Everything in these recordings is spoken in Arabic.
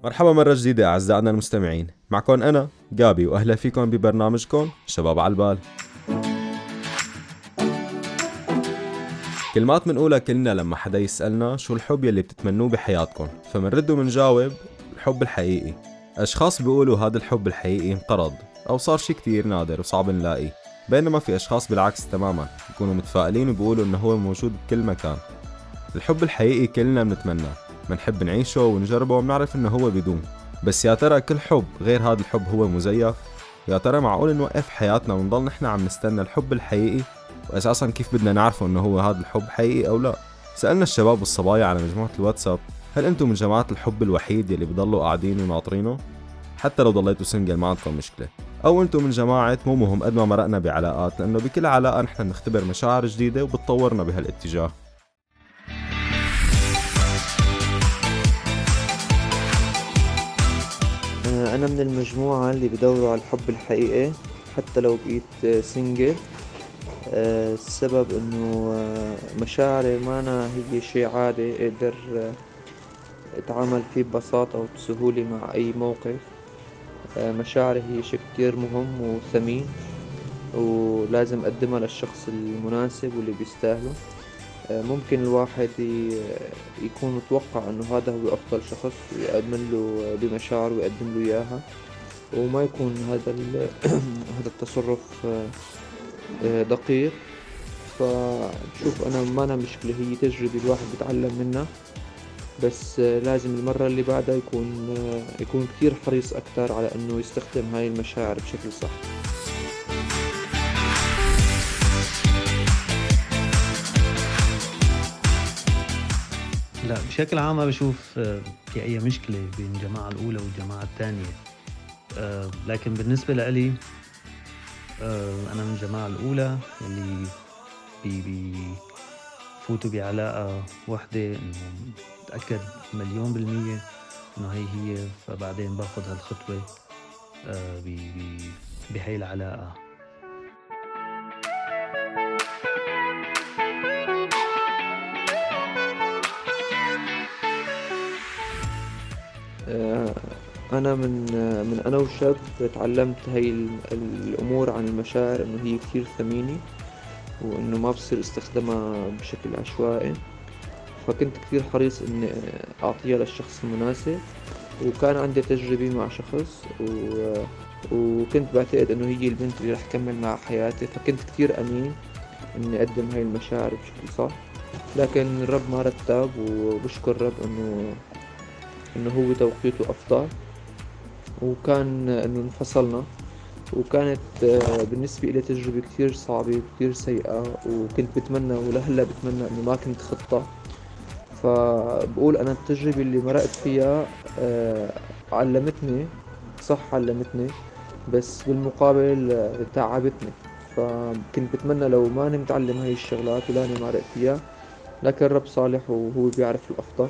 مرحبا مرة جديدة أعزائنا المستمعين، معكم أنا جابي وأهلا فيكم ببرنامجكم شباب على البال. كلمات منقولها كلنا لما حدا يسألنا شو الحب يلي بتتمنوه بحياتكم، فمنرد ومنجاوب الحب الحقيقي. أشخاص بيقولوا هذا الحب الحقيقي انقرض أو صار شي كتير نادر وصعب نلاقيه، بينما في أشخاص بالعكس تماما بيكونوا متفائلين وبيقولوا إنه هو موجود بكل مكان. الحب الحقيقي كلنا بنتمناه، منحب نعيشه ونجربه ومنعرف إنه هو بيدوم. بس يا ترى كل حب غير هذا الحب هو مزيف؟ يا ترى معقول نوقف حياتنا ونضل نحن عم نستنى الحب الحقيقي؟ وأساساً كيف بدنا نعرفه إنه هو هذا الحب حقيقي أو لا؟ سألنا الشباب والصبايا على مجموعة الواتساب، هل أنتم من جماعة الحب الوحيد يلي بضلوا قاعدين وناطرينه؟ حتى لو ضليتوا سنجل ما عندكم مشكلة، أو أنتم من جماعة مو مهم قد ما مرقنا بعلاقات، لأنه بكل علاقة نحن بنختبر مشاعر جديدة وبتطورنا بهالاتجاه. أنا من المجموعة اللي بدوروا على الحب الحقيقي حتى لو بقيت سنجل. السبب إنه مشاعري مانا هي شي عادي أقدر أتعامل فيه ببساطة وبسهولة مع أي موقف. مشاعري هي شي كتير مهم وثمين، ولازم أقدمها للشخص المناسب واللي بيستاهله. ممكن الواحد يكون متوقع انه هذا هو افضل شخص ويقدم له بمشاعر ويقدم له اياها، وما يكون هذا التصرف دقيق. فبشوف انا ما أنا مشكلة، هي تجربة الواحد بيتعلم منها، بس لازم المرة اللي بعدها يكون كتير حريص اكتر على انه يستخدم هاي المشاعر بشكل صح. لا، بشكل عام ما بشوف في أي مشكلة بين الجماعة الأولى والجماعة الثانية. لكن بالنسبة لي أنا من الجماعة الأولى اللي بيفوتوا بعلاقة واحدة إنه متأكد 1,000,000% إنه هي، فبعدين باخد هالخطوة بهاي العلاقة. أنا من أنا وشاب تعلمت هاي الأمور عن المشاعر، إنه هي كتير ثمينة وإنه ما بصير استخدمها بشكل عشوائي. فكنت كتير حريص إني أعطيها للشخص المناسب، وكان عندي تجربة مع شخص وكنت بعتقد إنه هي البنت اللي رح كمل مع حياتي، فكنت كتير أمين إني أقدم هاي المشاعر بشكل صح. لكن الرب ما رتب، وبشكر الرب إنه هو توقيته أفضل، وكان إنه انفصلنا. وكانت بالنسبة إلي تجربة كتير صعبة وكتير سيئة، وكنت بتمنى ولهلا بتمنى إنه ما كنت خطة. فبقول أنا التجربة اللي مرقت فيها علمتني، صح علمتني، بس بالمقابل تعبتني. فكنت بتمنى لو ماني متعلم هاي الشغلات ولاني مرقت فيها، لكن الرب صالح وهو بيعرف الأفضل.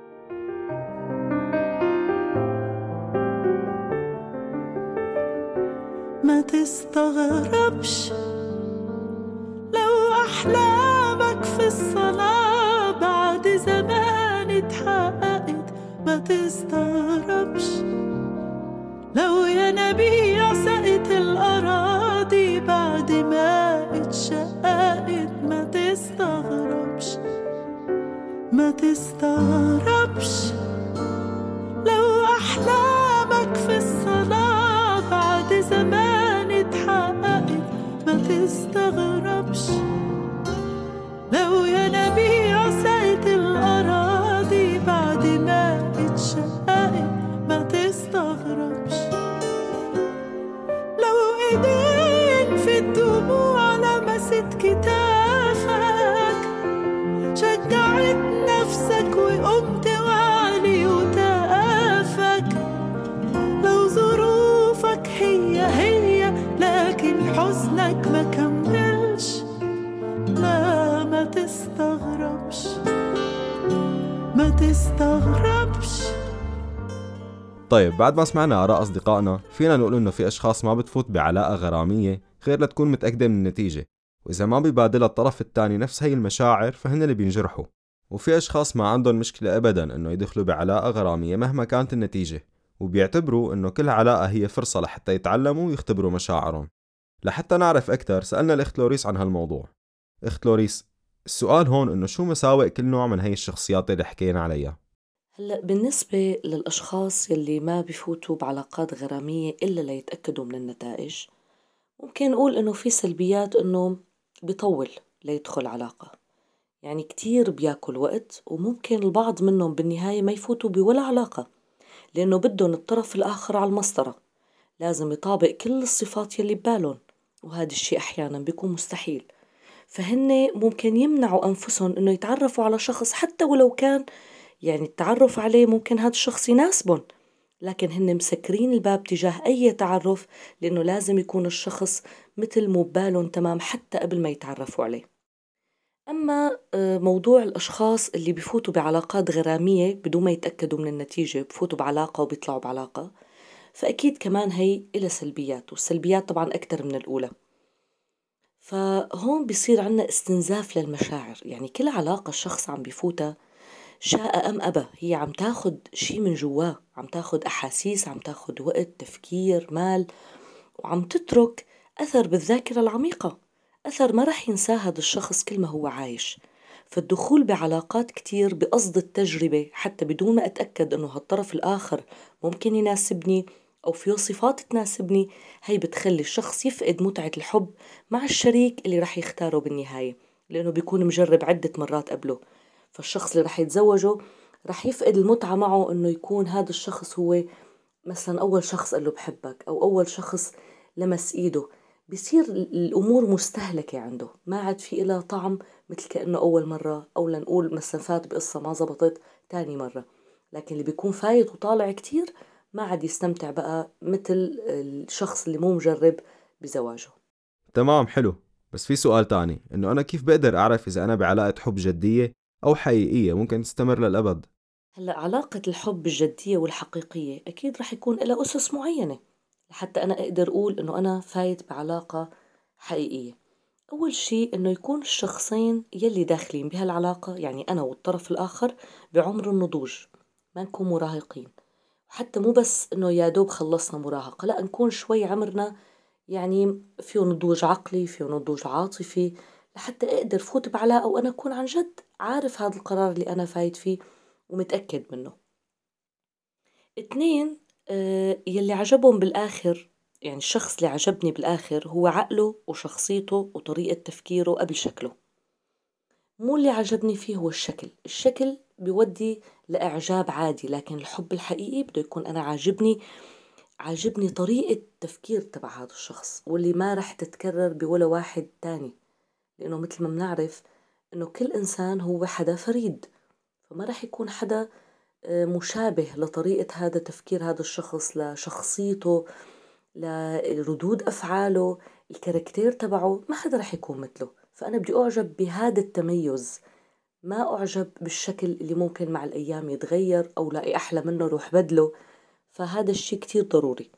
ما تستغربش لو أحلامك في الصلاة بعد زمان اتحققت، ما تستغربش لو ينابيع سقت الأراضي بعد ما اتشققت، ما تستغربش ما تستغربش لو أحلامك في الصلاة بعد زمان اتحققت، ما تستغربش لو ينابيع سقت الأراضي بعد ما اتشققت، ما تستغربش لو ايدين في الدموع لمست كتافك، شجعت نفسك وقمت وعلي وتقافك. لو ظروفك هي لكن حزنك ما كملش، لا ما تستغربش ما تستغربش. طيب، بعد ما سمعنا آراء أصدقائنا، فينا نقول إنه في أشخاص ما بتفوت بعلاقة غرامية غير لتكون متأكدة من النتيجة، وإذا ما بيبادلها الطرف الثاني نفس هاي المشاعر فهن اللي بينجرحوا. وفي أشخاص ما عندهم مشكلة أبداً إنه يدخلوا بعلاقة غرامية مهما كانت النتيجة، وبيعتبروا إنه كل علاقة هي فرصة لحتى يتعلموا ويختبروا مشاعرهم. لحتى نعرف أكتر سألنا الأخت لوريس عن هالموضوع. أخت لوريس، السؤال هون إنه شو مساوئ كل نوع من هاي الشخصيات اللي حكينا عليها؟ هلأ بالنسبة للأشخاص يلي ما بفوتوا بعلاقات غرامية إلا ليتأكدوا من النتائج، ممكن نقول إنه في سلبيات، إنه بيطول ليدخل علاقة، يعني كتير بياكل وقت، وممكن البعض منهم بالنهاية ما يفوتوا بولا علاقة، لأنه بدهم الطرف الآخر على المسطرة، لازم يطابق كل الصفات يلي ببالهم، وهذا الشيء أحيانا بيكون مستحيل. فهن ممكن يمنعوا أنفسهم إنه يتعرفوا على شخص، حتى ولو كان يعني التعرف عليه ممكن هذا الشخص يناسبهم، لكن هن مسكرين الباب تجاه أي تعرف، لأنه لازم يكون الشخص مثل مو ببالهم تمام حتى قبل ما يتعرفوا عليه. أما موضوع الأشخاص اللي بفوتوا بعلاقات غرامية بدون ما يتأكدوا من النتيجة، بفوتوا بعلاقة وبيطلعوا بعلاقة، فأكيد كمان هي إلها سلبيات، والسلبيات طبعا أكتر من الأولى. فهون بيصير عنا استنزاف للمشاعر، يعني كل علاقة الشخص عم بفوتها شاء أم أبى هي عم تاخد شي من جواه، عم تاخد أحاسيس، عم تاخد وقت، تفكير، مال، وعم تترك أثر بالذاكرة العميقة، أثر ما رح ينساه هذا الشخص كل ما هو عايش. فالدخول بعلاقات كتير بقصد التجربة حتى بدون ما أتأكد أنه هالطرف الآخر ممكن يناسبني أو فيه صفات تناسبني، هي بتخلي الشخص يفقد متعة الحب مع الشريك اللي رح يختاره بالنهاية، لأنه بيكون مجرب عدة مرات قبله. فالشخص اللي رح يتزوجه رح يفقد المتعة معه، إنه يكون هذا الشخص هو مثلا أول شخص قال له بحبك، أو أول شخص لمس إيده. بيصير الأمور مستهلكة عنده، ما عاد في إلها طعم، مثل كأنه أول مرة، أو لنقول مثلا فات بقصة ما زبطت تاني مرة. لكن اللي بيكون فايت وطالع كتير ما عاد يستمتع بقى مثل الشخص اللي مو مجرب بزواجه. تمام، حلو. بس في سؤال تاني، إنه أنا كيف بقدر أعرف إذا أنا بعلاقة حب جدية أو حقيقية ممكن تستمر للأبد؟ هلأ علاقة الحب الجدية والحقيقية أكيد رح يكون لها أسس معينة لحتى أنا أقدر أقول إنه أنا فايت بعلاقة حقيقية. أول شيء إنه يكون الشخصين يلي داخلين بهالعلاقة، يعني أنا والطرف الآخر، بعمر النضوج، ما نكون مراهقين. وحتى مو بس إنه يا دوب خلصنا مراهقة، لا، نكون شوي عمرنا يعني فيه نضوج عقلي، فيه نضوج عاطفي، لحتى أقدر فوت بعلاقة وأنا أكون عن جد عارف هذا القرار اللي أنا فايت فيه ومتأكد منه. 2، يلي عجبهم بالآخر، يعني الشخص اللي عجبني بالآخر هو عقله وشخصيته وطريقة تفكيره قبل شكله، مو اللي عجبني فيه هو الشكل. الشكل بيودي لإعجاب عادي، لكن الحب الحقيقي بده يكون أنا عاجبني طريقة تفكير تبع هذا الشخص، واللي ما رح تتكرر بولا واحد تاني، لأنه مثل ما بنعرف إنه كل إنسان هو حدا فريد، فما رح يكون حدا مشابه لطريقة هذا تفكير هذا الشخص، لشخصيته، لردود أفعاله، الكاركتير تبعه، ما حدا رح يكون مثله. فأنا بدي أعجب بهذا التميز، ما أعجب بالشكل اللي ممكن مع الأيام يتغير أو لاقي أحلى منه روح بدله. فهذا الشيء كتير ضروري.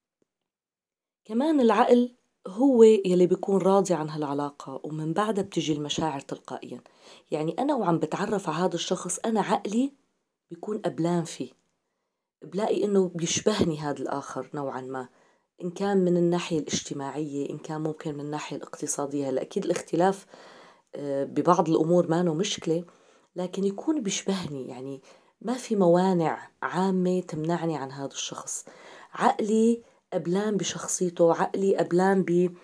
كمان العقل هو يلي بيكون راضي عن هالعلاقة، ومن بعدها بتجي المشاعر تلقائيا. يعني أنا وعم بتعرف على هذا الشخص، أنا عقلي بيكون قبلان فيه، بلاقي إنه بيشبهني هذا الآخر نوعا ما، إن كان من الناحية الاجتماعية، إن كان ممكن من الناحية الاقتصادية. هلا أكيد الاختلاف ببعض الأمور ما له مشكلة، لكن يكون بيشبهني، يعني ما في موانع عامة تمنعني عن هذا الشخص. عقلي قبلان بشخصيته، عقلي قبلان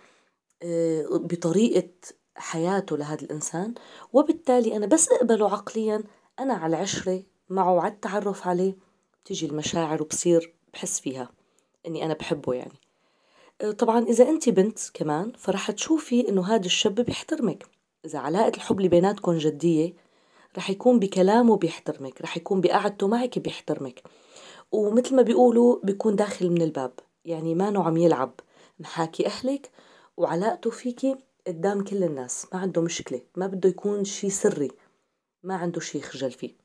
بطريقة حياته لهذا الإنسان، وبالتالي أنا بس أقبله عقليا، أنا على العشرة معه وعلى التعرف عليه تجي المشاعر وبصير بحس فيها إني أنا بحبه يعني. طبعا إذا أنت بنت كمان فرح تشوفي إنه هذا الشاب بيحترمك. إذا علاقة الحب اللي بيناتكم جدية، رح يكون بكلامه بيحترمك، رح يكون بقعدته معك بيحترمك، ومثل ما بيقولوا بيكون داخل من الباب، يعني ما عم يلعب، محاكي أهلك وعلاقته فيكي قدام كل الناس، ما عنده مشكلة، ما بده يكون شي سري، ما عنده شي خجل فيه.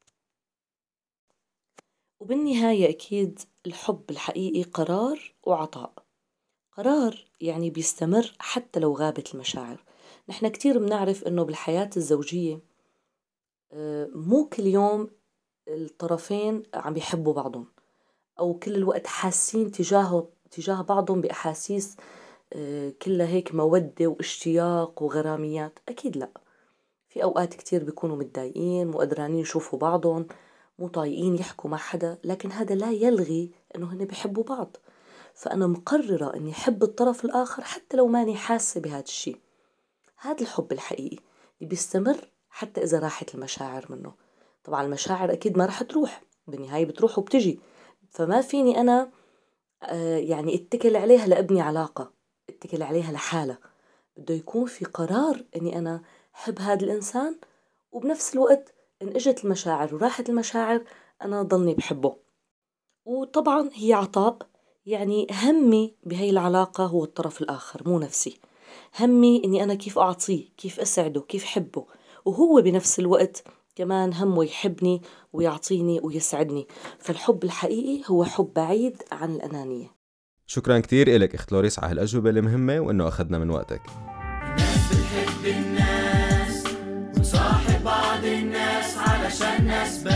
وبالنهاية أكيد الحب الحقيقي قرار وعطاء. قرار يعني بيستمر حتى لو غابت المشاعر. نحن كتير بنعرف إنه بالحياة الزوجية مو كل يوم الطرفين عم بيحبوا بعضهم أو كل الوقت حاسين تجاه بعضهم بأحاسيس كلها هيك مودة واشتياق وغراميات. أكيد لأ، في أوقات كتير بيكونوا متضايقين، مو قدرانين يشوفوا بعضهم، مو طايقين يحكوا مع حدا، لكن هذا لا يلغي إنه هن بيحبوا بعض. فأنا مقررة إني أحب الطرف الآخر حتى لو ماني حاسة بهذا الشي. هذا الحب الحقيقي اللي بيستمر حتى إذا راحت المشاعر منه. طبعا المشاعر أكيد ما رح تروح، بالنهاية بتروح وبتجي، فما فيني أنا يعني اتكل عليها لأبني علاقة، اتكل عليها لحالة. بده يكون في قرار إني أنا حب هذا الإنسان، وبنفس الوقت إن إجت المشاعر وراحت المشاعر أنا ضلني بحبه. وطبعا هي عطاء، يعني همي بهي العلاقة هو الطرف الآخر مو نفسي. همي إني أنا كيف أعطيه، كيف أسعده، كيف حبه، وهو بنفس الوقت كمان همه يحبني ويعطيني ويسعدني. فالحب الحقيقي هو حب بعيد عن الأنانية. شكرا كتير إلك أخت لوريس على هالأجوبة المهمة وإنه أخذنا من وقتك. الناس بتحب الناس ونصاحب بعض الناس علشان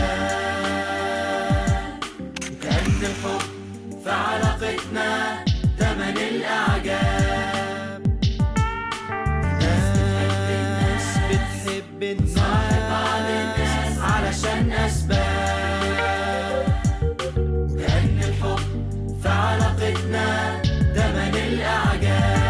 أسباب، كأن الحب في علاقتنا تمن الأعجاب. الناس بتحب الناس ونصاحب بعض الناس علشان أسباب، كأن الحب في علاقتنا تمن الأعجاب.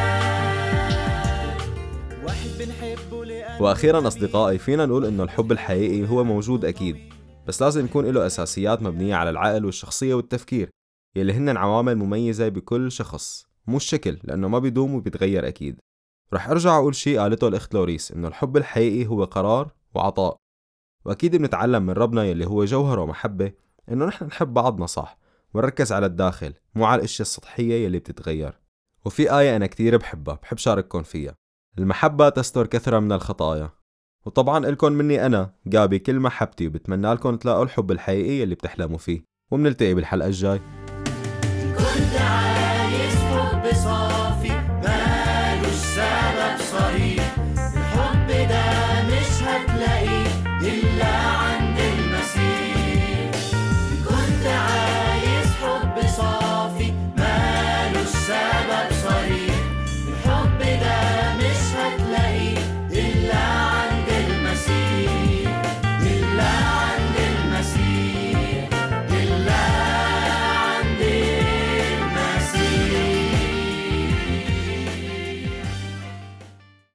وأخيرا أصدقائي، فينا نقول إنه الحب الحقيقي هو موجود أكيد، بس لازم يكون له أساسيات مبنية على العقل والشخصية والتفكير يلي هن عوامل مميزة بكل شخص، مو الشكل لأنه ما بيدوم وبيتغير أكيد. رح أرجع أقول شيء قالته الأخت لوريس، إنه الحب الحقيقي هو قرار وعطاء، وأكيد بنتعلم من ربنا يلي هو جوهر ومحبة إنه نحن نحب بعضنا صح ونركز على الداخل مو على الأشياء السطحية يلي بتتغير. وفي آية أنا كتير بحبها، بحب شارككم فيها: المحبة تستر كثرة من الخطايا. وطبعا إلكم مني أنا جابي كل محبتي، وبتمنى لكم تلاقوا الحب الحقيقي اللي بتحلموا فيه، وبنلتقي بالحلقة الجاي. كنت عايز حب صافي مالوش سبب صريح، الحب ده مش هتلاقيه إلا